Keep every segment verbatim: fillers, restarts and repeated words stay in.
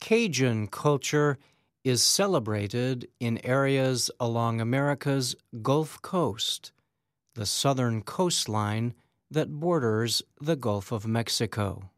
Cajun culture is celebrated in areas along America's Gulf Coast, the southern coastline that borders the Gulf of Mexico.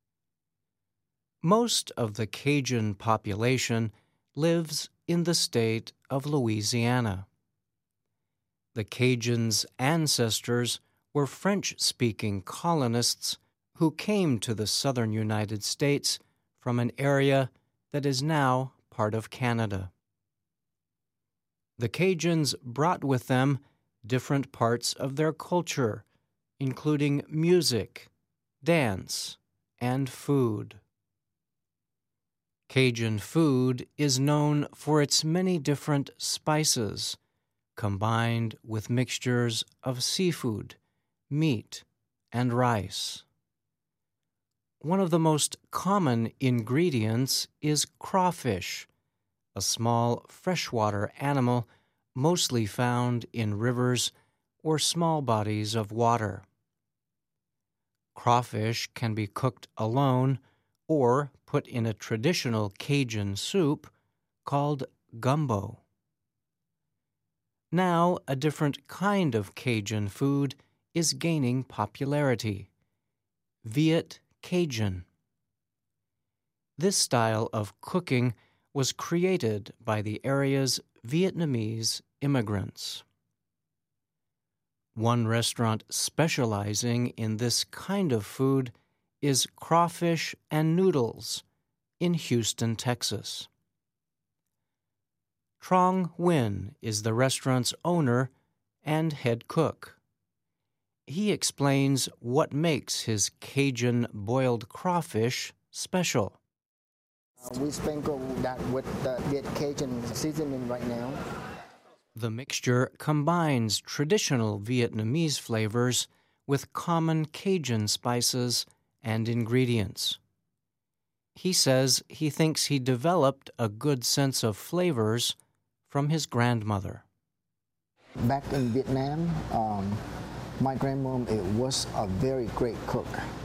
Most of the Cajun population lives in the state of Louisiana. The Cajuns' ancestors were French-speaking colonists who came to the southern United States from an area that is now part of Canada. The Cajuns brought with them different parts of their culture, including music, dance, and food. Cajun food is known for its many different spices, combined with mixtures of seafood, meat, and rice. One of the most common ingredients is crawfish, a small freshwater animal mostly found in rivers or small bodies of water. Crawfish can be cooked alone or put in a traditional Cajun soup called gumbo. Now, a different kind of Cajun food is gaining popularity: Viet Cajun. This style of cooking was created by the area's Vietnamese immigrants. One restaurant specializing in this kind of food is Crawfish and Noodles in Houston, Texas. Trong Nguyen is the restaurant's owner and head cook. He explains what makes his Cajun boiled crawfish special. Uh, we sprinkle that with the Viet Cajun seasoning right now. The mixture combines traditional Vietnamese flavors with common Cajun spices and ingredients. He says he thinks he developed a good sense of flavors from his grandmother. Back in Vietnam, um, my grandmom it was a very great cook.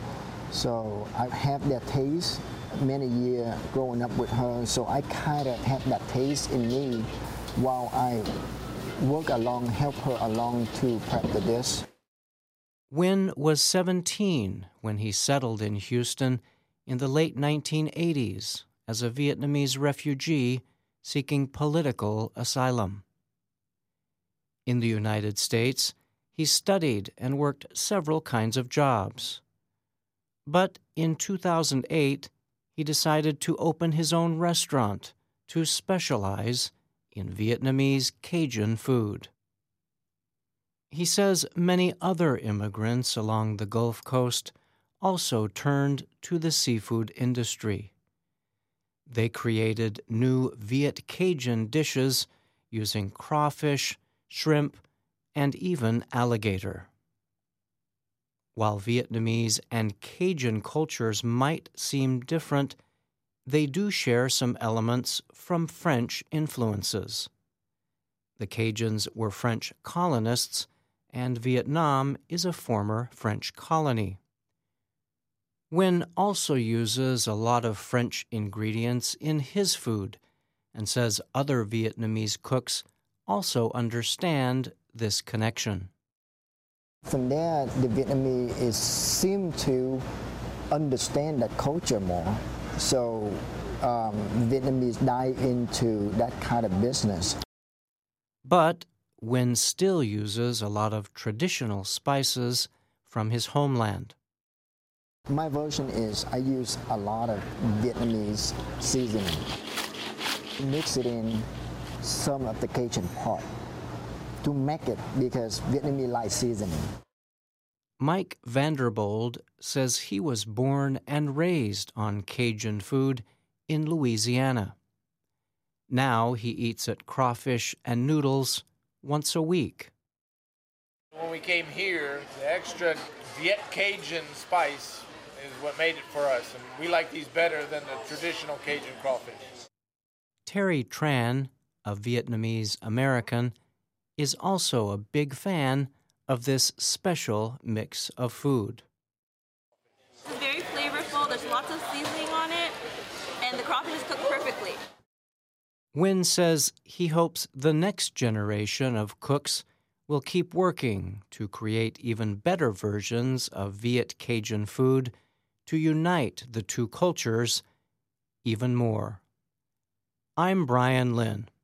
So I have that taste many years growing up with her, so I kind of have that taste in me while I work along, help her along to prep the dish. Nguyen was seventeen when he settled in Houston in the late nineteen eighties as a Vietnamese refugee seeking political asylum. In the United States, he studied and worked several kinds of jobs. But in two thousand eight, he decided to open his own restaurant to specialize in Vietnamese Cajun food. He says many other immigrants along the Gulf Coast also turned to the seafood industry. They created new Viet Cajun dishes using crawfish, shrimp, and even alligator. While Vietnamese and Cajun cultures might seem different, they do share some elements from French influences. The Cajuns were French colonists, and Vietnam is a former French colony. Nguyen also uses a lot of French ingredients in his food and says other Vietnamese cooks also understand this connection. From there, the Vietnamese is, seem to understand that culture more. So um, Vietnamese dive into that kind of business. But Nguyen still uses a lot of traditional spices from his homeland. My version is I use a lot of Vietnamese seasoning. Mix it in some of the Cajun part to make it because Vietnamese like seasoning. Mike Vanderbold says he was born and raised on Cajun food in Louisiana. Now he eats at Crawfish and Noodles once a week. When we came here, the extra Viet Cajun spice is what made it for us, and we like these better than the traditional Cajun crawfish. Terry Tran, a Vietnamese American, is also a big fan of this special mix of food. It's very flavorful. There's lots of seasoning on it, and The crawfish is cooked perfectly. Nguyen says he hopes the next generation of cooks will keep working to create even better versions of Viet Cajun food to unite the two cultures even more. I'm Brian Lynn.